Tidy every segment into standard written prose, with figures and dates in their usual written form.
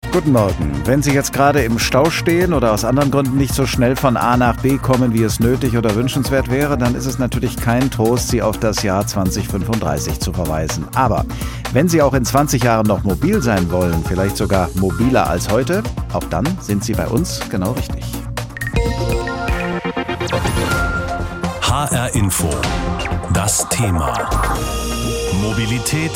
Guten Morgen. Wenn Sie jetzt gerade im Stau stehen oder aus anderen Gründen nicht so schnell von A nach B kommen, wie es nötig oder wünschenswert wäre, dann ist es natürlich kein Trost, Sie auf das Jahr 2035 zu verweisen. Aber wenn Sie auch in 20 Jahren noch mobil sein wollen, vielleicht sogar mobiler als heute, auch dann sind Sie bei uns genau richtig. HR Info. Das Thema. Mobilität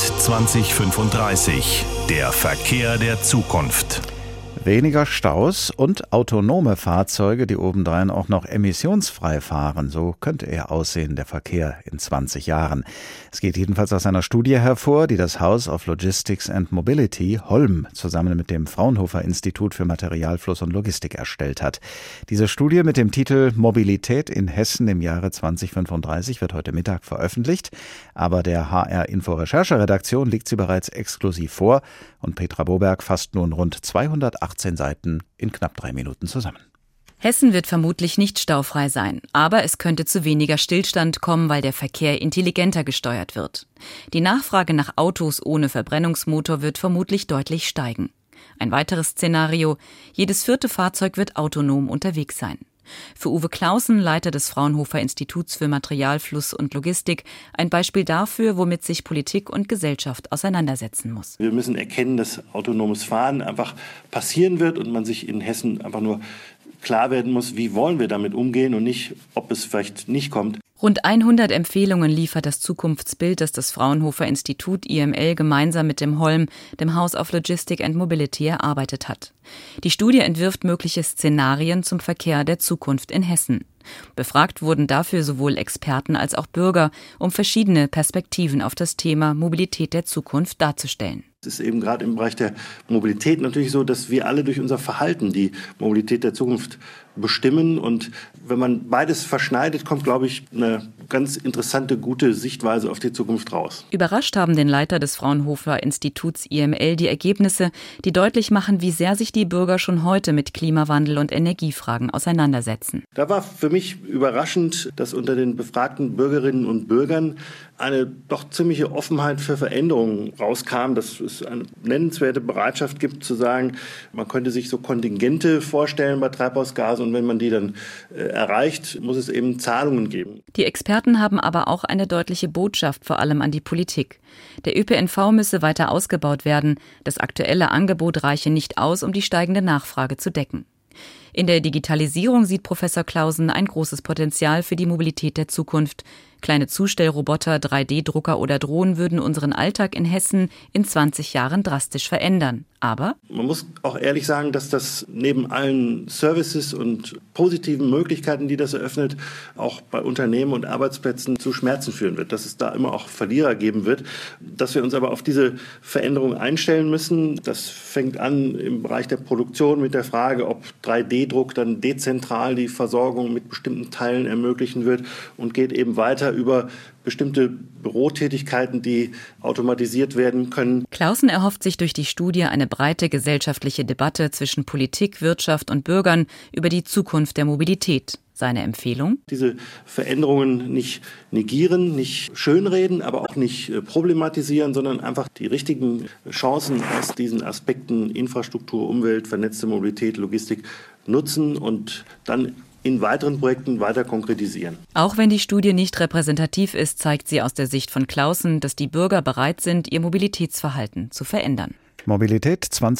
2035. Der Verkehr der Zukunft. Weniger Staus und autonome Fahrzeuge, die obendrein auch noch emissionsfrei fahren. So könnte er aussehen, der Verkehr in 20 Jahren. Es geht jedenfalls aus einer Studie hervor, die das House of Logistics and Mobility, Holm, zusammen mit dem Fraunhofer Institut für Materialfluss und Logistik erstellt hat. Diese Studie mit dem Titel Mobilität in Hessen im Jahre 2035 wird heute Mittag veröffentlicht. Aber der HR-Info-Rechercheredaktion liegt sie bereits exklusiv vor und Petra Boberg fasst nun rund 218 Seiten in knapp 3 Minuten zusammen. Hessen wird vermutlich nicht staufrei sein, aber es könnte zu weniger Stillstand kommen, weil der Verkehr intelligenter gesteuert wird. Die Nachfrage nach Autos ohne Verbrennungsmotor wird vermutlich deutlich steigen. Ein weiteres Szenario: jedes 4. Fahrzeug wird autonom unterwegs sein. Für Uwe Clausen, Leiter des Fraunhofer Instituts für Materialfluss und Logistik, ein Beispiel dafür, womit sich Politik und Gesellschaft auseinandersetzen muss. Wir müssen erkennen, dass autonomes Fahren einfach passieren wird und man sich in Hessen einfach nur klar werden muss, wie wollen wir damit umgehen und nicht, ob es vielleicht nicht kommt. Rund 100 Empfehlungen liefert das Zukunftsbild, das das Fraunhofer Institut IML gemeinsam mit dem Holm, dem House of Logistics and Mobility, erarbeitet hat. Die Studie entwirft mögliche Szenarien zum Verkehr der Zukunft in Hessen. Befragt wurden dafür sowohl Experten als auch Bürger, um verschiedene Perspektiven auf das Thema Mobilität der Zukunft darzustellen. Es ist eben gerade im Bereich der Mobilität natürlich so, dass wir alle durch unser Verhalten die Mobilität der Zukunft bestimmen. Und wenn man beides verschneidet, kommt, glaube ich, eine ganz interessante, gute Sichtweise auf die Zukunft raus. Überrascht haben den Leiter des Fraunhofer Instituts IML die Ergebnisse, die deutlich machen, wie sehr sich die Bürger schon heute mit Klimawandel und Energiefragen auseinandersetzen. Da war für mich überraschend, dass unter den befragten Bürgerinnen und Bürgern eine doch ziemliche Offenheit für Veränderungen rauskam, dass es eine nennenswerte Bereitschaft gibt zu sagen, man könnte sich so Kontingente vorstellen bei Treibhausgasen und wenn man die dann erreicht, muss es eben Zahlungen geben. Die Experten haben aber auch eine deutliche Botschaft, vor allem an die Politik. Der ÖPNV müsse weiter ausgebaut werden, das aktuelle Angebot reiche nicht aus, um die steigende Nachfrage zu decken. In der Digitalisierung sieht Professor Clausen ein großes Potenzial für die Mobilität der Zukunft. Kleine Zustellroboter, 3D-Drucker oder Drohnen würden unseren Alltag in Hessen in 20 Jahren drastisch verändern. Aber man muss auch ehrlich sagen, dass das neben allen Services und positiven Möglichkeiten, die das eröffnet, auch bei Unternehmen und Arbeitsplätzen zu Schmerzen führen wird. Dass es da immer auch Verlierer geben wird. Dass wir uns aber auf diese Veränderung einstellen müssen. Das fängt an im Bereich der Produktion mit der Frage, ob 3D-Druck dann dezentral die Versorgung mit bestimmten Teilen ermöglichen wird und geht eben weiter über bestimmte Bürotätigkeiten, die automatisiert werden können. Clausen erhofft sich durch die Studie eine breite gesellschaftliche Debatte zwischen Politik, Wirtschaft und Bürgern über die Zukunft der Mobilität. Seine Empfehlung: diese Veränderungen nicht negieren, nicht schönreden, aber auch nicht problematisieren, sondern einfach die richtigen Chancen aus diesen Aspekten Infrastruktur, Umwelt, vernetzte Mobilität, Logistik nutzen und dann in weiteren Projekten weiter konkretisieren. Auch wenn die Studie nicht repräsentativ ist, zeigt sie aus der Sicht von Clausen, dass die Bürger bereit sind, ihr Mobilitätsverhalten zu verändern. Mobilität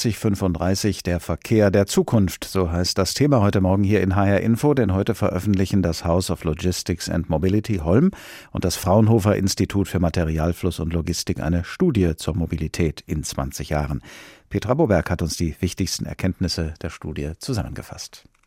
2035, der Verkehr der Zukunft, so heißt das Thema heute Morgen hier in HR Info, denn heute veröffentlichen das House of Logistics and Mobility Holm und das Fraunhofer Institut für Materialfluss und Logistik eine Studie zur Mobilität in 20 Jahren. Petra Boberg hat uns die wichtigsten Erkenntnisse der Studie zusammengefasst.